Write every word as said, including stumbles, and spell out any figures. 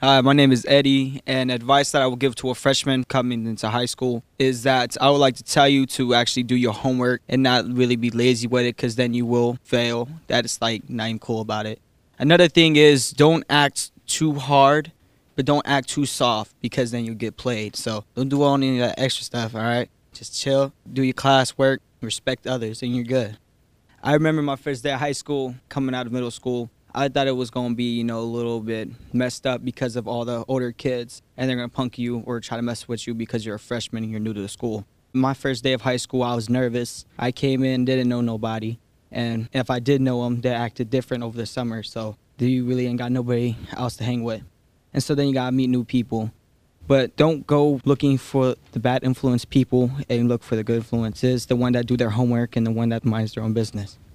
Hi, my name is Eddie, and advice that I will give to a freshman coming into high school is that I would like to tell you to actually do your homework and not really be lazy with it, because then you will fail. That is like not even cool about it. Another thing is, don't act too hard, but don't act too soft, because then you get played. So don't do all any of that extra stuff, all right? Just chill, do your classwork, respect others, and you're good. I remember my first day of high school, coming out of middle school. I thought it was going to be, you know, a little bit messed up because of all the older kids, and they're going to punk you or try to mess with you because you're a freshman and you're new to the school. My first day of high school, I was nervous. I came in, didn't know nobody, and if I did know them, they acted different over the summer, so you really ain't got nobody else to hang with. And so then you got to meet new people. But don't go looking for the bad influence people, and look for the good influences, the one that do their homework and the one that minds their own business.